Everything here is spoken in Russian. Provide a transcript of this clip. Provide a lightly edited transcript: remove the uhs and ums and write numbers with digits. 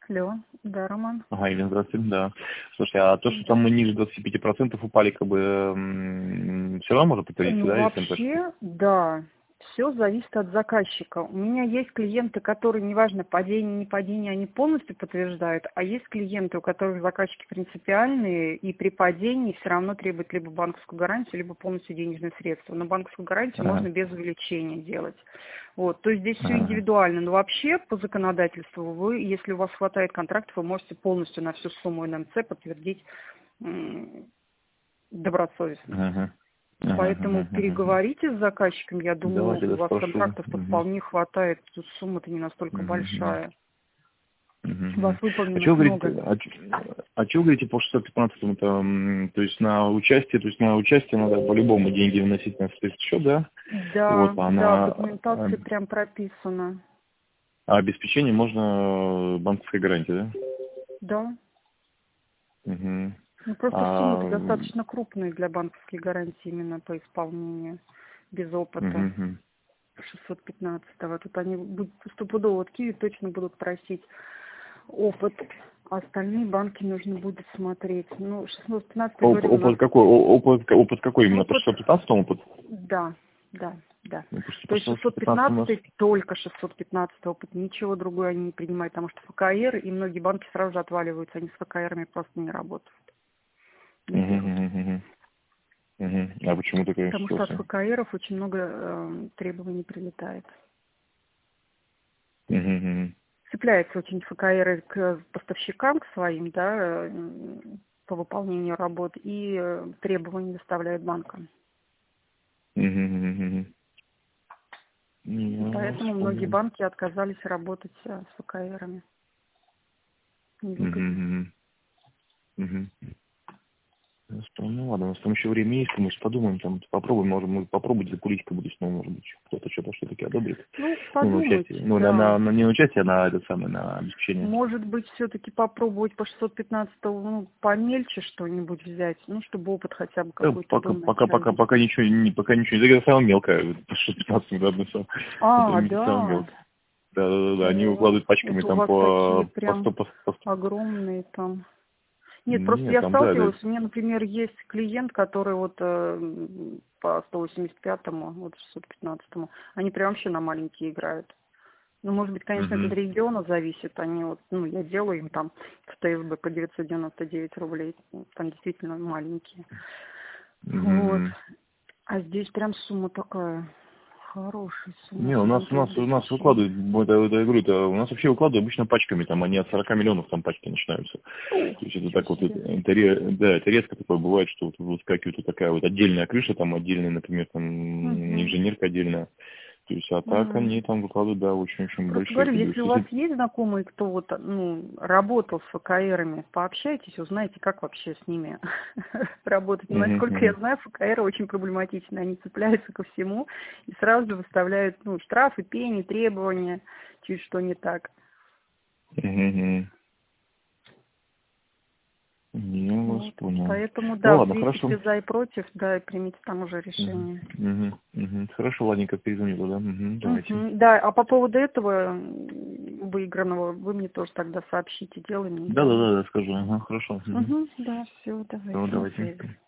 Алло, да, Роман. Ага, Ирина, здравствуйте, да. Слушай, а то, что там мы ниже 25% упали, как бы, все равно может подтвердиться, Ну, да, если МПшка? вообще, да, все зависит от заказчика. У меня есть клиенты, которые, неважно, падение, не падение, они полностью подтверждают, а есть клиенты, у которых заказчики принципиальные, и при падении все равно требуют либо банковскую гарантию, либо полностью денежные средства. Но банковскую гарантию можно Ага, без увеличения делать. Вот, то есть здесь все ага, индивидуально. Но вообще, по законодательству, вы, если у вас хватает контрактов, вы можете полностью на всю сумму НМЦ подтвердить добросовестно. ага, ага, Поэтому ага, ага. переговорите с заказчиком, я думаю, Давайте, у да, вас спрошу. контрактов-то Угу. вполне хватает, тут сумма-то не настолько Угу, угу. большая. У вас Мгм. А что выполненных вы говорите, много. чё вы говорите по 615-му, то есть на участие надо по-любому деньги вносить на список счет, да? Вот, Да, а да, в на документации прям прописано. обеспечение можно банковской гарантии, да? Да. Угу. Ну просто суммы-то А, достаточно крупные для банковской гарантии именно по исполнению без опыта. мгм, 615-го. Тут они будут стопудово от Киви точно будут просить опыт. А остальные банки нужно будет смотреть. Ну, 615, я говорю, у нас Опыт какой? Опыт какой именно? По опыт. 615 опыт? Да, да, да. Ну, почти То по есть 615 у нас. 615 только 615 опыт, ничего другое они не принимают, потому что ФКР и многие банки сразу же отваливаются, они с ФКРами просто не работают, не Мгм, берут. мгм, мгм, мгм. А почему такая Потому что от ситуация? ФКРов очень много требований прилетает. Мгм, мгм, Цепляются очень ФКРы к поставщикам, к своим, да, по выполнению работ, и требования выставляют банкам. мгм, мгм, мгм. И Я вас поэтому многие понял. банки отказались работать с ФКРами. Мгм, Невыгодно. мгм, мгм. Ну ладно, у нас там еще время есть, мы подумаем, там попробуем, можем мы попробовать закурить, как будет снова, может быть, кто-то что-то все-таки одобрит. Ну, Ну, на участие. подумайте, Ну, да. не на участие, а на это самое, на обеспечение. Может быть, все-таки попробовать по 615, ну, помельче что-нибудь взять, ну, чтобы опыт хотя бы какой-то был начальный. Пока ничего не это самое мелкое, 615, да, одно самое. Это А, не самое да. мелкое. Да. Они О, укладывают пачками это у там вас такие по прям 100, по 100. огромные там. Нет, просто Нет, я там, да, сталкивалась, у меня, например, есть клиент, который вот по 185-му, вот 615-му, они прям вообще на маленькие играют. Ну, может быть, конечно, это от Мгм. региона зависит. Они вот, ну, я делаю им там в ТСБ по 999 рублей. Там действительно маленькие. Вот. Мгм. А здесь прям сумма такая. Хорошая сумма, Не, у особенно нас, у при нас, у нас обеспечении. выкладывают, я говорю, у нас вообще выкладывают обычно пачками, там они от 40 миллионов там пачки начинаются. О, То есть это ничего так вот, себе. да, это редко такое бывает, что вот выскакивает вот такая вот отдельная крыша, там отдельная, например, там Угу. инженерка отдельная. То есть, а так они там выкладывают, да, очень-очень Просто большие. говорю, Как бы, если у вас есть знакомые, кто вот, ну, работал с ФКРами, пообщайтесь, узнаете, как вообще с ними работать. Но, Мгм, насколько я мгм, знаю, ФКРы очень проблематичны. Они цепляются ко всему и сразу же выставляют, ну, штрафы, пени, требования, чуть что не так. мгм, мгм. Я вас Вот. понял. Поэтому, Ну да, ладно, взвесите хорошо. за и против, да, и примите там уже Мгм, решение. мгм, мгм. Хорошо, ладненько, перезвоню туда. Мгм, давайте. Мгм. Да, а по поводу этого выигранного вы мне тоже тогда сообщите, делаем, не делаем. Да, скажу. Ага, хорошо. Мгм. Угу, да, все, Ну, давайте на давайте. связи.